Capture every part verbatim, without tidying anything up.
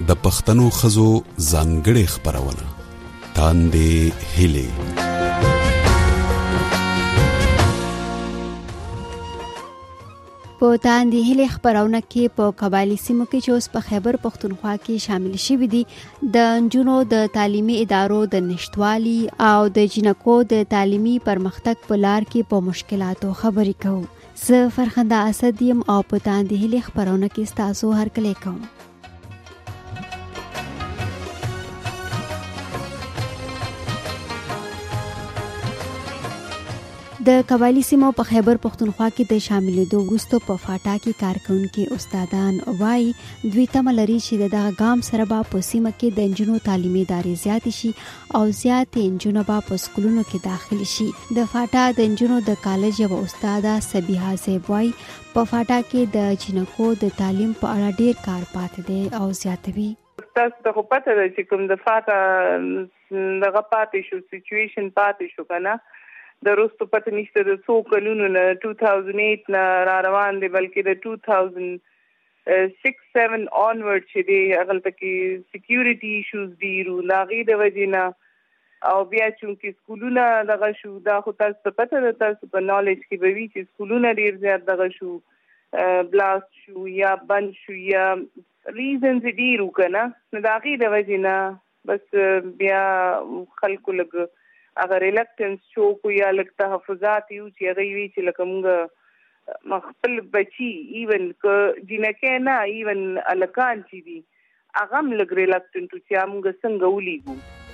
د پښتنو ښځو ځانګړې خپرونه تاندې هیلې. په تاندې هیلې خپرونه کې په قبایلي سیمو کې چې اوس په خیبر پښتونخوا کې شامل شوي دي د نجونو د تعلیمي ادارو د نشټوالي او د جنکو د تعلیمي پرمختګ په لار کې په مشکلاتو خبرې کوو. زه فرخنده اسد یم او په تاندې هیلې خپرونه کې ستاسو هرکلی کوم. د قبایلي سیمو په خیبر پښتونخوا کې د شاملېدو وروسته په فاټا کې کارکونکي استادان وایي دوی تمه لري چې دغه ګام سره به په سیمه کې د نجونو تعلیمي ادارې زیاتې شي او زیاتې نجونې به په سکولونو کې داخل شي. د فاټا د نجونو د کالج یوه استاده سبیحه زیب وایي په فاټا کې د جنکو د تعلیم په اړه ډیر کار پاتې دی او زیاتوي. تاسو ته خو پته ده چې کوم د فاټا دغه پاتې شو سچویشن پاتې شو که نه د وروستو پته نشته د څو کلونو نه two thousand eight نه را روان دی بلکې د two thousand six seven onward چې دی هغلته کې سیکیورټي ایشوز ډېر وو د هغې د وجې نه او بیا چونکې سکولونه دغه شو دا خو تاسو ته پته ده تاسو په نالج کې به وي چې سکولونه ډېر زیات دغه شو بلاست شو یا بند شو یا ریزنز یې ډېر وو که نه نو د هغې د وجې نه بس بیا خلکو لږ هغه ریلکټنس شو کو یا لږ تحفظات یو چې هغه وي چې لکه موږ خپل بچي ایون که جینکې نه ایون هلکان چې دي هغه هم لږ ریلکټنټ وو چې موږ څنګه ولیږو.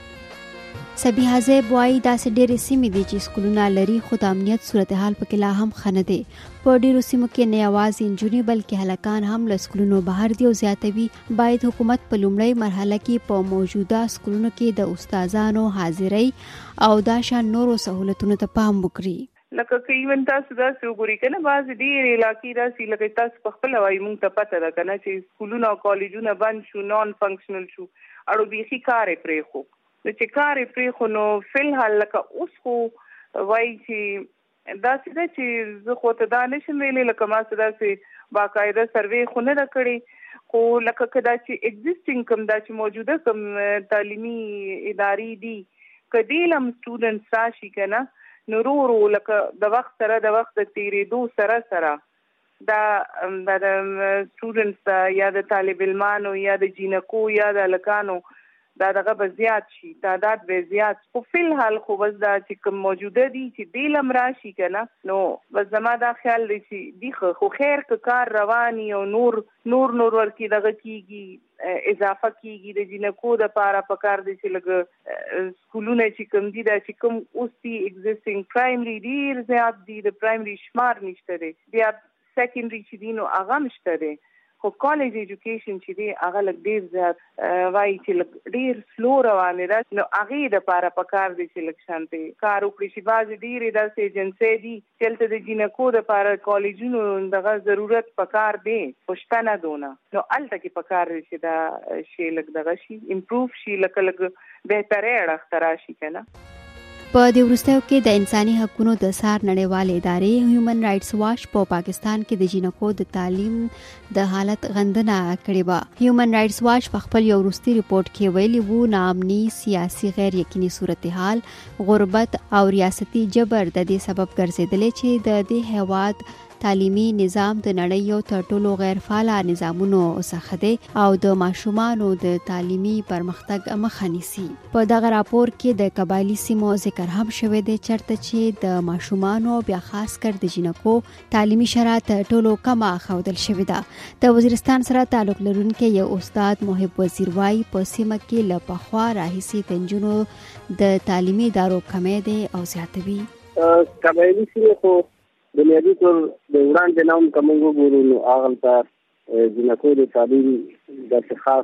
سبیحه زیب وایي داسې ډېرې سیمې دي چې سکولونه لري خو د امنیت صورتحال پکې لا هم ښه نه دی. په ډېرو سیمو کې نه یوازې نجونې بلکې هلکان هم له سکولونو بهر دي او زیاتوي باید حکومت په لومړۍ مرحله کې په موجوده سکولونو کې د استادانو حاضرۍ او دا شان نورو سهولتونو ته پام وکړي. لکه که ایون تاسو داسې وګورئ که نه بعضې ډېرې علاقې داسې لکه تاسو په خپله وایي موږ ته پته ده که نه چې سکولونه او کالجونه بند شو نان فنکشنل شو اړو بیخي کار یې پرېښو نو چې کار یې پرېښو نو فلحال لکه اوس خو وایي چې داسې ده چې زه خو ته دا نشم ویلی لکه ما څه داسې باقاعده سروې خو نه ده کړې خو لکه که دا چې ایگزسټینګ کوم دا چې موجوده کوم تعلیمي ادارې دي که دې له هم سټوډنټس راشي که نه نو ورو ورو لکه د وخت سره د وخت د تېرېدو سره سره دا د سټوډنټس یا د طالب علمانو یا د جینکو یا د هلکانو دا دغه به زیات شي تعداد به زیات خو فلحال خو بس دا چې کوم موجوده دي چې دې لم راشي که نه نو بس زما دا خیال دی چې دی خو خیر که کار رواني او نور نور نور ورکې دغه کېږي اضافه کېږي د جینکو دپاره پکار دی چې لږ سکولونه چې کوم دي دا چې کوم اوس دي ایگزسټینګ پرایمري ډېر زیات دي د پرایمري شمار نشته دی بیا سیکنډري چې دي نو هغه هم شته دی خو کالج ایجوکیشن چې دی هغه لږ ډېر زیات وایي چې لږ ډېر سلو روانې ده نو هغې دپاره پکار دی چې لږ شانتې کار وکړي چې بعضې ډېرې داسې ایجنسۍ دي چې هلته د جینکو دپاره کالجونو دغه ضرورت پکار دی خو شته نه دونه نو هلته کې پکار دی چې دا شی لږ دغه شي امپروف شي لکه لږ بهترۍ اړخ ته راشي که نه. په دې وروستیو کې د انساني حقوقو د سار نړیوالې ادارې هیومن رائټس واچ په پا پاکستان کې د جینکو د تعلیم د حالت غندنه کړې وه. هیومن رائټس واچ په خپل یو وروستي ریپورټ کې ویلي وو ناامني سیاسي غیر یقیني صورتحال غربت او ریاستي جبر د دې سبب ګرځېدلی چې د دې هیواد تعلیمي نظام د نړۍ یو تر ټولو غیر فعاله نظامونو څخه دی او د ماشومانو د تعلیمي پرمختګ مخه نیسي. په دغه راپور کې د قبایلي سیمو ذکر هم شوی دی چېرته چې د ماشومانو بیا خاص کر د جینکو تعلیمي شرایط تر ټولو کمه ښودل شوې ده. د وزیرستان سره تعلق لرونکی یو استاد محب وزیر وایي په سیمه کې له پخوا راهیسې د نجونو د تعلیمي ادارو کمی دی او زیاتوي. قبایلي سیمې خو بنیادي طور د وړاندې نه هم که موږ وګورو نو هغلته جینکو د تعلیم داسې خاص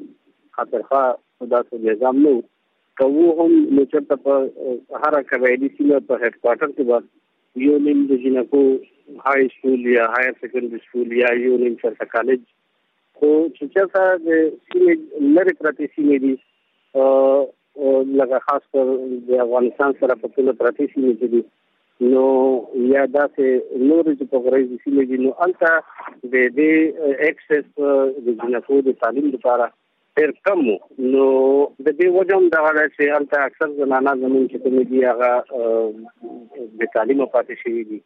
خطرخواه داسې نظام نه و که وو هم نو چېرته په هره قبایلي سیمه په هیډ کوارټر کې به یو نیم د جینکو های سکول یا هایر سیکنډري سکول یا یو نیم چېرته کالج خو چې چېرته د سیمې لرې پرتې سیمې دي لکه خاص کر د افغانستان سره په پوله پرتې سیمې کې دي نو یا داسې نورې چې په غریزي سیمې دي نو هلته د دې اکسس د جینکو د تعلیم لپاره ډېر کم نو د دې وجه هم دغه ده چې هلته اکثر زنانه زموږ چې کومې دي هغه بې تعلیمه پاتې شوي دي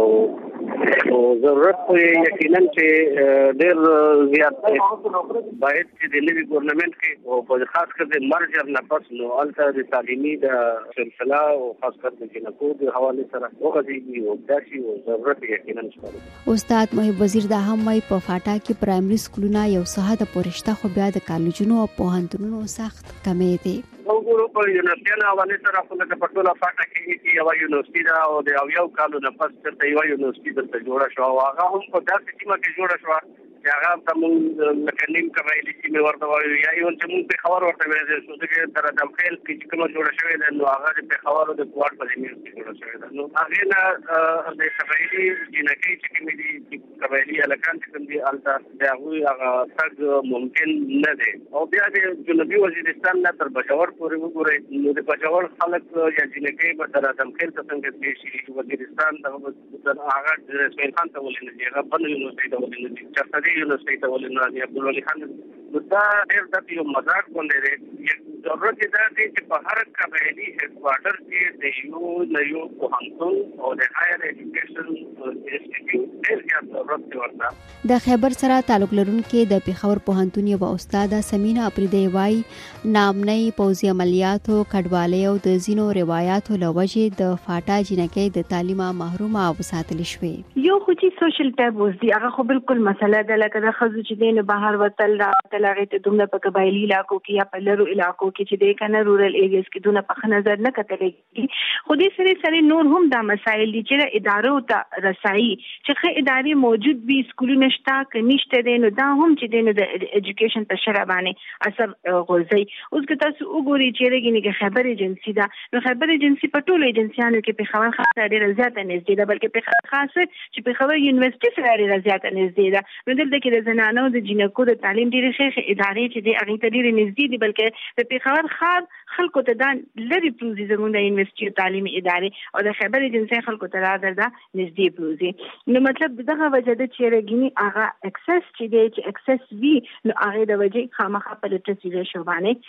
او ضرورت خو یې یقینا چې ډېر زیات دی باید چې د نوي ګورنمنټ کې او په خاص کر د مرجر نه پس نو هلته د تعلیمي د سلسله او خاص کر د جنکو د حوالې سره وغځېږي او داسې او ضرورت یقینا شته. استاد محب وزیر دا هم وایي په فاټا کې پرایمري سکولونه یو څه حده پورې شته خو بیا د کالجونو او پوهنتونونو سخت کمی دی. وګورو په یونیورسيټي حواله سره په لکه پټوله فاټا کې یو یونیورسيټي دا او د یو کالو نه پس تر یو یونیورسيټي د جوړه شو او هغه هم په داسې سیمه کې جوړه شو چې هغه ته موږ لکه نیم قبایلي سیمه ورته وایو یا یو چې موږ په خبر ورته وایو چې د تر د خپل کې کوم جوړه شوې ده نو هغه په خبرو د کوارټ په یونیورسيټي جوړه شوې ده نو هغه نه د قبایلي جنکې چې کوم دي قبایلي الکان چې کوم دي الته دا هغه تګ ممکن نه دی او بیا د جنوبي وزیرستان نه تر بشاور پورې وګورئ نو د بشاور خلک یا جنکې په تر د خپل څنګه کې شي وزیرستان د هغه د اسماعیل خان ته ولې نه هغه بل یونیورسيټي ته ولې نه چرته دی یونیورسيټي ته ولې نه دی عبدالولي خان دا ډېر د یو مزاج باندې دی ضرورت دا دی چې په هر قبایلي هډ کوارټر کې د یو نه یو پوهنتون او د هایر ایجوکیشن انسټیټیوټ ډېر زیات ضرورت ورته. د خیبر سره تعلق لرونکي د پیښور پوهنتون یو استاد سمینا اپریدی وايي نامنۍ پوځي عملیاتو کډوالۍ او د ځینو روایتو له وجې د فاټا جنکۍ د تعلیمه محرومه وساتل شوې. یو خو چې سوشل ټیبوز دی هغه خو بالکل مسله ده لکه د ښځو چې دی نو بهر وتل راتل هغې ته دومره په قبایلي علاقو کې یا په لرو علاقو کې چې دی که نه رورل ایریز کې دونه په ښه نظر نه کتلی کېږي خو دې سره سره نور هم دا مسایل دي چې د ادارو ته رسایي چې ښه ادارې موجود وي سکولونه شته که نشته دی نو دا هم چې دی نو د ایجوکیشن په شرح باندې اثر غورځوي. اوس که تاسو وګورئ چېرې کې نه خیبر ایجنسي ده نو خیبر ایجنسي په ټولو ایجنسیانو کې پېښور خاصه ډېره زیاته نږدې ده بلکې پېښور خاصه چې پېښور یونیورسيټي سره ډېره زیاته نږدې ده نو دلته کې د زنانو د جنکو د تعلیم ډېرې ښې ادارې چې دي هغې ته ډېرې نږدې دي بلکې د پېښور ښار خلکو ته دا لرې پروزي زموږ د یونیورسيټي تعلیمي ادارې او د خیبر ایجنسۍ خلکو ته دا دا نږدې پروزي نو مطلب دغه وجه ده چې رګینی هغه اکسس چې دی چې اکسس وي نو هغې د وجې خامخا په لټرسي ریشو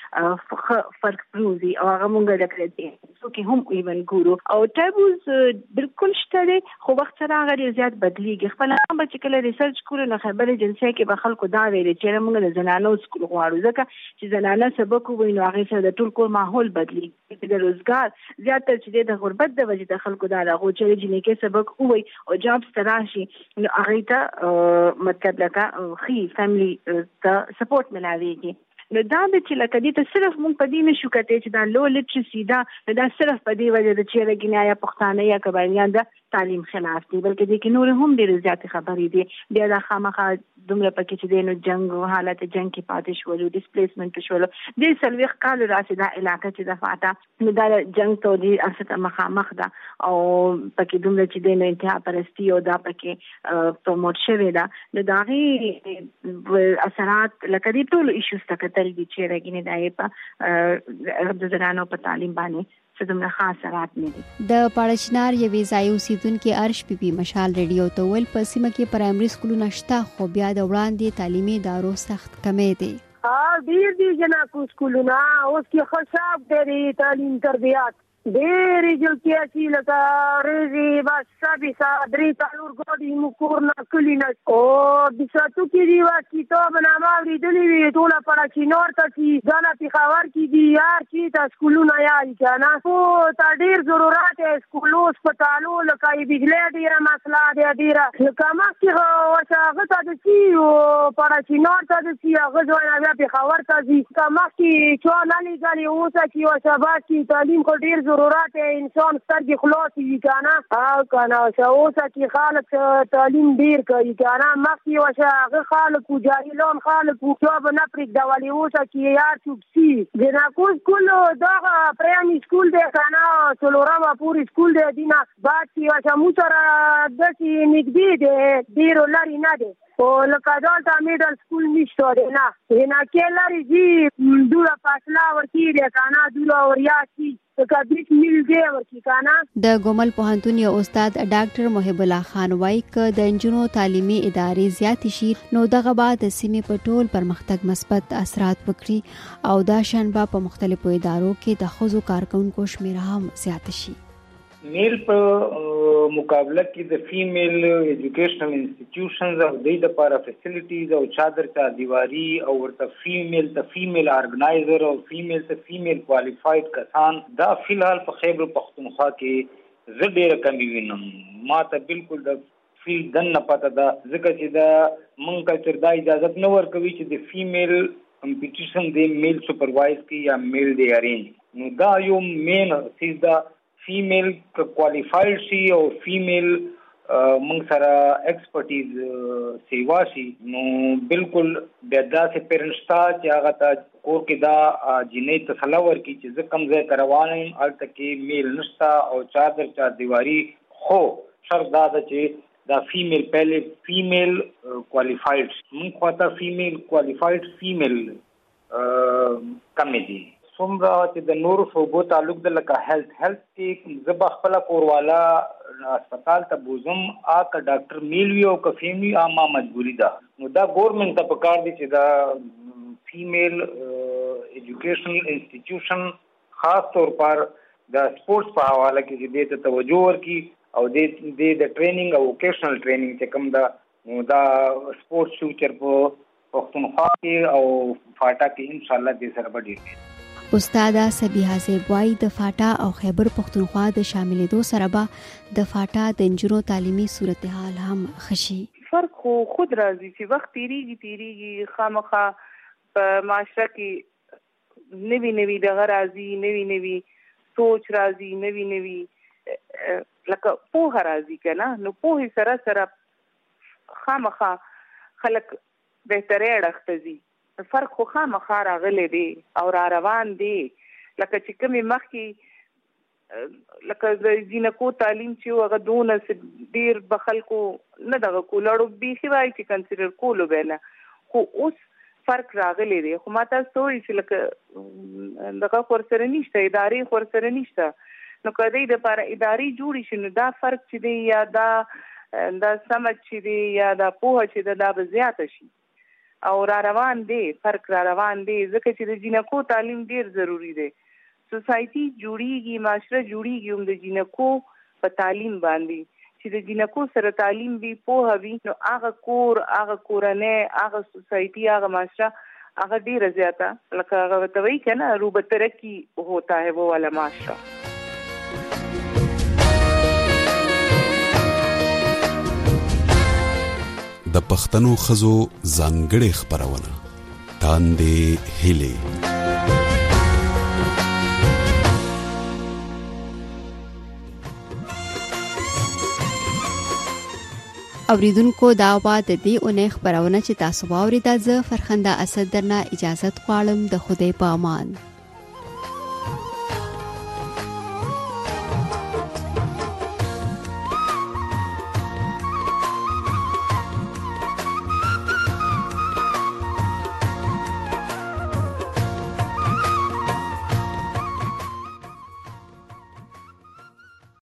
باندې فرق پروزي او هغه مونږ لکه دی څوک هم ایون ګورو او ټیبوز بالکل شته دی خو وخت سره هغه ډېر زیات بدلیږي. خپل هم چې کله ریسرچ کړو نو خیبر ایجنسۍ کې به خلکو دا ویلي چې موږ د زنانو سکول غواړو ځکه چې زنانه سبق ووایي نو هغې سره د ټول کور ماحول بدلیږي د روزګار زیاتره چې د غربت د وجې د خلکو دا راغو چې جنکۍ سبق ووایي او جابس ته راشي نو هغې ته مطلب لکه ښې فیملي ته سپورټ ملاویږي. نو دا د چې لکه دې ته صرف مونږ په دې نه شو کتلی چې دا لو لټرسي ده نو دا صرف په دې وجه ده چې رګینه یا پښتانه یا قبایلیان د تعلیم خلاف دي بلکې دې کې نور هم ډېرې زیاتې خبرې دي بیا دا خامخا دومره پکې چې دی نو جنګ او حالت جنګ کې پاتې شولو ډسپلیسمنټ شولو دې څلوېښت کالو راسې دا علاقه چې د فاټا نو دا جنګ ته دې اصل ته مخامخ ده او پکې دومره چې دی نو انتها پرستي او دا پکې پروموټ شوې ده نو د هغې اثرات لکه دې ټولو ایشوز ته کتل دي چې رګینې دا یې په د زنانو په تعلیم باندې د پاړچنار یوې ځایي اوسیدونکي ارش بي بي مشال ریډیو ته ویل په سیمه کې پرایمري سکولونه شته خو بیا د وړاندې تعلیمي ادارو سخت کمی دی. ډېر دي جنکو سکولونه اوس کې خشاب دی تعلیم تربیات ډېرې جلتیا چې لکه ورېځې بسه بسه درې څلور ګاډي مو کور نه کلي نه او بساتو کې دي وا کتابنامه اورېدلې وي ټوله پړچینار ته چې دا نه پېښور کې دي هر چي ته سکولونه یادي که نه خو ته ډېر ضرورت دی سکولو هسپتالو لکه یې بجلۍ ډېره مسله دی ډېره لکه مخکې ورته هغه ته د چې پړچینار ته د چې هغه ځای نه بیا پېښور ته ځي که مخکې چا نه لیدلې اوسه چې یوه شبه کې تعلیم خو ډېر ضرورت انسان سترګې خلاصې وي که نه او که نه اوسه کې خلک تعلیم ډېر کوي که نه مخکې وشه هغه خلک وو جاهلان خلک وو چا به نه پرېږدولې اوسه کې هر څوک سي جنکو سکول دغه پرایمري سکول دی که نه څلورمه پورې سکول دی دي نه بعد چې وشه مو سره داسې نږدې دی ډېرو لرې نه دی او لکه دا میډل سکول نشته دی نه نه کې لري جی دوره فاصله ورکی دی کنه دوره وریا لکه بیس میل دی ورکی کنه. د ګومل پوهنتون یو استاد ډاکټر محب الله خان وایي ک د انجونو تعلیمي ادارې زیات شي نو دغه بعد د سیمې په ټول پرمختګ مثبت اثرات وکړي او دا شنبه په مختلفو ادارو کې د ښځو کارکونکو شمیر هم زیات شي. میل په مقابله کې د فیمیل ایجوکیشنل انسټیټیوشنز او د لپاره فیسیلیټیز او چادر چا دیواری او ورته فیمیل ته فیمیل ارګنایزر او فیمیل ته فیمیل کوالیفاید کسان دا فلحال په خیبر پختونخوا کې زه ډېره کمی وینم. ما ته بالکل د فیل دن نه پته ده ځکه چې دا مونږ کلچر دا اجازت نه ورکوي چې د فیمیل کمپټیشن د میل سپروایز کی یا میل دی ارینج. نو دا یو مین چیز دا فیمیل کوالیفاید شي او فیمیل موږ سره ایکسپرټیز سیوا شي نو بالکل بیا داسې پیرنټس ته چې هغه ته کور کې دا جنۍ تسلا ورکړي چې زه کوم ځای ته روان یم هلته کې میل نشته او چادر چار دیواري خو شرط دا ده چې دا فیمیل پهلې فیمیل کوالیفاید موږ خواته فیمیل کوالیفاید فیمیل کمې دي. څومره چې د نورو شعبو تعلق د لکه هیلث هیلث کې زه به خپله کوروالا هسپتال ته بوزم آ که ډاکټر میل وي او که فیمیل وي ما مجبوري ده. نو دا ګورمنټ ته پکار دي چې دا فیمیل ایجوکیشنل انسټیټیوشن خاص طور پر د سپورټس په حواله کې چې دې ته توجه ورکړي او دې د ټریننګ او ووکیشنل ټریننګ چې کوم دا دا سپورټس فیوچر په پښتونخوا کې او فاټا کې انشاءالله دې سره به ډېر. استاده سبیحه زیب وایي د فاټا او خیبر پښتونخوا د شاملېدو سره به د فاټا د نجونو تعلیمي صورتحال هم ښه شي. فرق خو خود راځي چې وخت تیریږي تیریږي خامخا په معاشره کې نوي نوي دغه راځي نوي نوي سوچ راځي نوي نوي لکه پوهه راځي که نه نو پوهې سره سره خامخا خلک بهترۍ اړخ ته ځي. فرق خو خامخا راغلی دی او را روان دی لکه چې کومې مخکې لکه د جینکو تعلیم چې هغه دونه ډېر به خلکو نه دغه کولو اړو بیخي وایي چې کنسیډر کولو به نه خو اوس فرق راغلی دی. خو ما تاسو وایي چې لکه دغه خو ورسره نشته ادارې خو ورسره نشته نو که دی دپاره ادارې جوړې شي نو دا فرق چې دی یا دا دا سمج چې دی یا دا پوهه چې ده دا به زیاته شي او را روان دی فرق را روان دی ځکه چې د جینکو تعلیم ډیر ضروری دی. سوسایټي جوړیږي معاشره جوړیږي هم د جینکو په تعلیم باندې چې د جینکو سره تعلیم وي پوهه وي نو هغه کور هغه کورنۍ هغه سوسایټي هغه معاشره هغه ډیره زیاته لکه هغه ته وایي که نه روبه ترقی ہوتا ہے وہ والا معاشره. د پښتنو ښځو ځانګړې خپرونه تاندې هیلې. اوریدونکو دا وا د دې اونۍ خپرونه چې تاسو واورېده زه فرخنده اسد درنه اجازت غواړم د خدای په امان.